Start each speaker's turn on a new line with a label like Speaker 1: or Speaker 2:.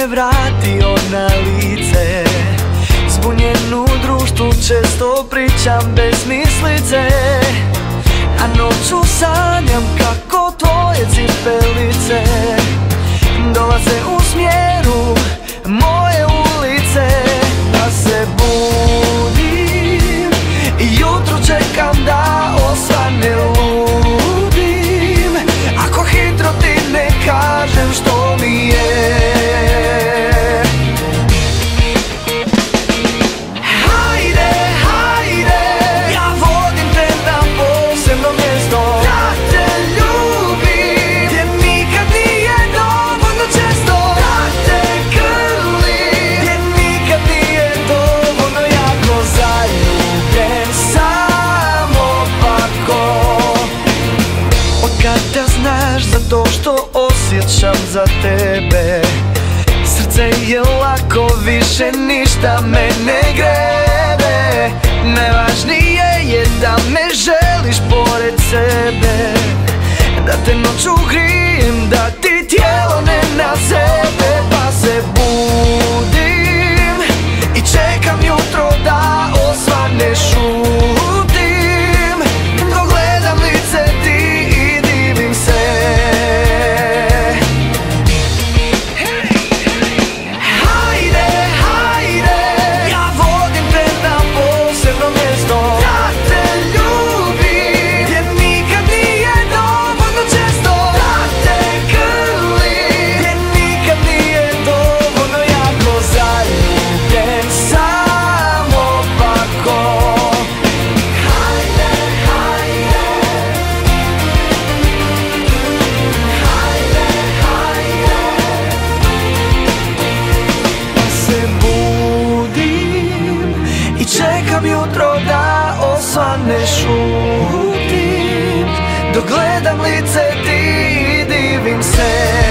Speaker 1: me vratio na lice. Zbunjen u društvu često pričam besmislice, a noću sanjam kako tvoje cipelice dolaze u smjeru moje ulice. Pa se budim i jutro čekam da osvane, ludim ako hitro ti ne kažem što mi je. Zato što osjećam za tebe, srce je lako, više ništa me ne grebe. Najvažnije je da me želiš pored sebe, da te noću grijem, da ti tijelo ne nazebe. Pa se budim i čekam jutro da osvane, šutim dok gledam lice ti i divim se. Čekam jutro da osvane, šutim dok gledam lice ti i divim se.